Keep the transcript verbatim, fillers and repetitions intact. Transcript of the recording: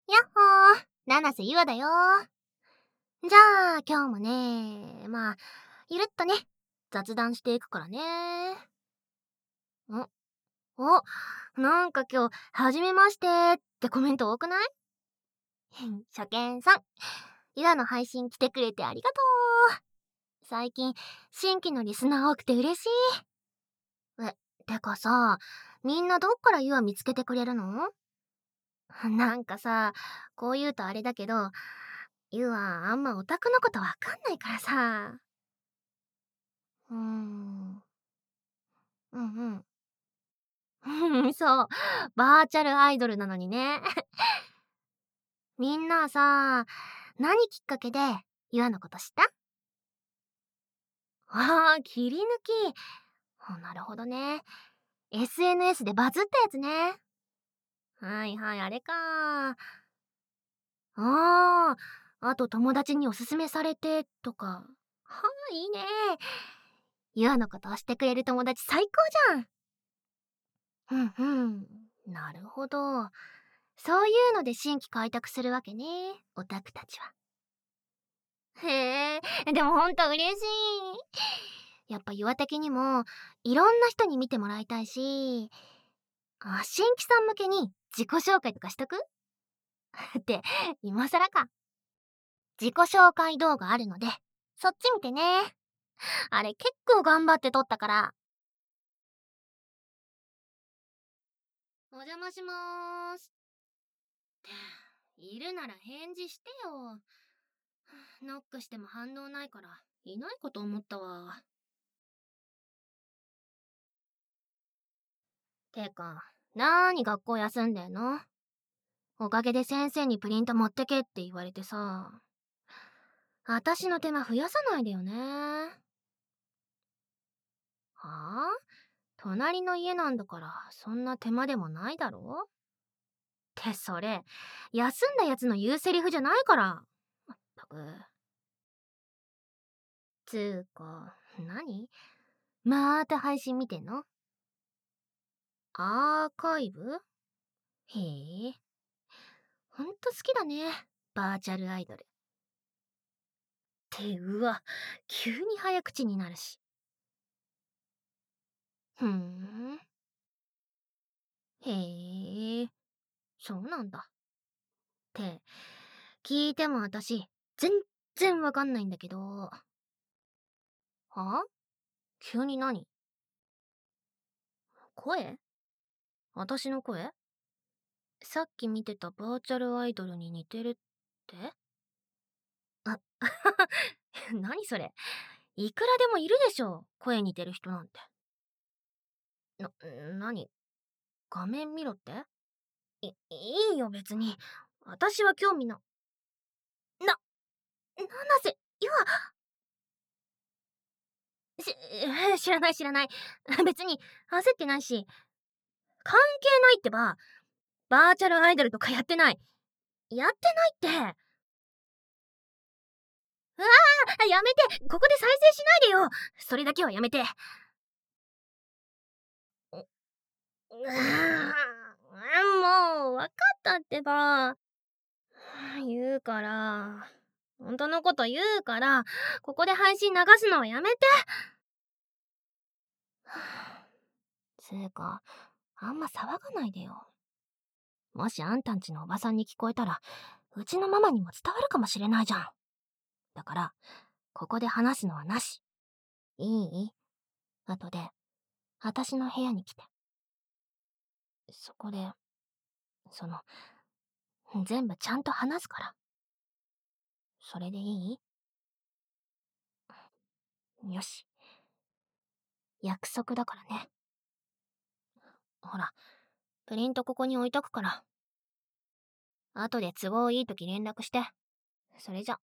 やっほー、七瀬ゆあだよ。じゃあ、今日もね、まあ、ゆるっとね、雑談していくからね。んお、なんか今日、はじめましてってコメント多くない？初見さん、ゆあの配信来てくれてありがとう。最近、新規のリスナー多くて嬉しい。え、てかさ、みんなどっからゆあ見つけてくれるの？なんかさ、こう言うとあれだけど、ゆはあんまオタクのことわかんないからさ。うーん。うんうん。そう。バーチャルアイドルなのにね。みんなはさ、何きっかけでゆあのこと知った？ああ、切り抜き。あ、なるほどね。エスエヌエス でバズったやつね。はいはい、あれか。ああ、あと友達におすすめされてとか。はあ、いいね。ゆあのことをしてくれる友達最高じゃん。うんうん。なるほど。そういうので新規開拓するわけね、オタクたちは。へえ、でもほんと嬉しい。やっぱ岩的にも、いろんな人に見てもらいたいし、あ、新規さん向けに自己紹介とかしとくって、今更か。自己紹介動画あるので、そっち見てね。あれ結構頑張って撮ったから。お邪魔しまーす。いるなら返事してよ。ノックしても反応ないから、いないかと思ったわ。てか、なーに学校休んでんの？おかげで先生にプリント持ってけって言われてさ。あたしの手間増やさないでよね。はあ？隣の家なんだから、そんな手間でもないだろ？ってそれ、休んだやつの言うセリフじゃないから。まったく。つーか、何？まーた配信見てんの？アーカイブ？へえ。ほんと好きだね。バーチャルアイドル。ってうわ、急に早口になるし。ふーん。へえ、そうなんだ。って、聞いても私、全然わかんないんだけど。は？急に何？声？私の声？さっき見てたバーチャルアイドルに似てるって？あ、何それ。いくらでもいるでしょ、声似てる人なんて。な、なに？画面見ろって？い、いいよ別に。私は興味な、な、七瀬、いや、し、知らない知らない。別に焦ってないし、関係ないってば。バーチャルアイドルとかやってない。やってないって。うわー、やめて。ここで再生しないでよ。それだけはやめて。うーもう、わかったってば。言うから。本当のこと言うから、ここで配信流すのはやめて。つーか、あんま騒がないでよ。もしあんたんちのおばさんに聞こえたら、うちのママにも伝わるかもしれないじゃん。だから、ここで話すのはなし。いい？後で、私の部屋に来て。そこで、その、全部ちゃんと話すから。それでいい？よし。約束だからね。ほら、プリントここに置いとくから。後で都合いい時連絡して。それじゃ。